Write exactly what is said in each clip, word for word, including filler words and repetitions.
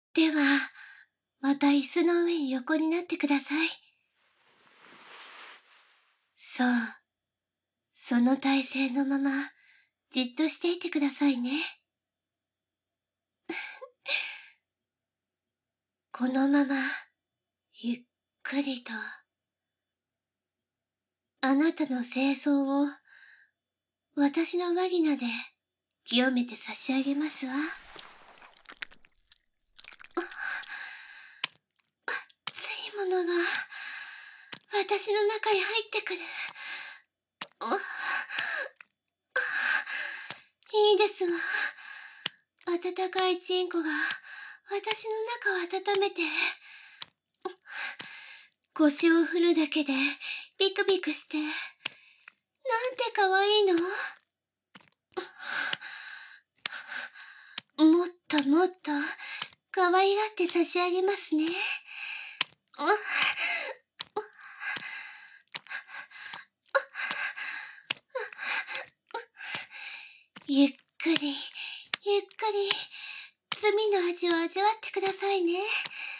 では、また椅子の上に横になってください。そう。その体勢のまま、じっとしていてくださいね。このまま、ゆっくりと、あなたの清掃を、私のワギナで、清めて差し上げますわ。熱いものが、私の中へ入ってくる。いいですわ。温かいチンコが、私の中を温めて、腰を振るだけで、ビクビクして、なんて可愛いの。もっともっと、可愛がって差し上げますね。ゆっくり、ゆっくり、罪の味を味わってくださいね。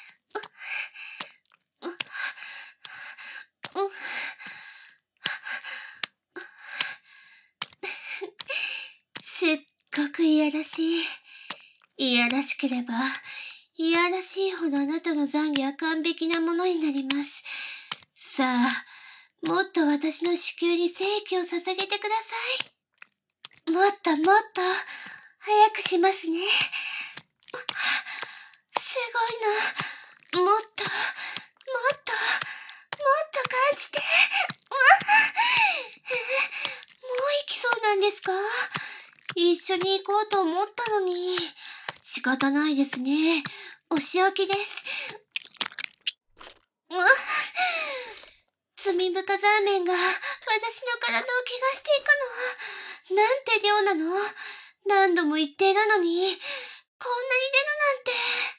すっごくいやらしい。いやらしければ、いやらしいほどあなたの懺悔は完璧なものになります。さあ、もっと私の子宮に精気を捧げてください。もっともっと、早くしますね。すごいな。もっと、もっと、もっと感じて。もう行きそうなんですか？一緒に行こうと思ったのに。仕方ないですね。お仕置きです。罪深ザーメンが私の体を怪我していくの。なんて量なの？何度も言っているのに、こんなに出るなんて。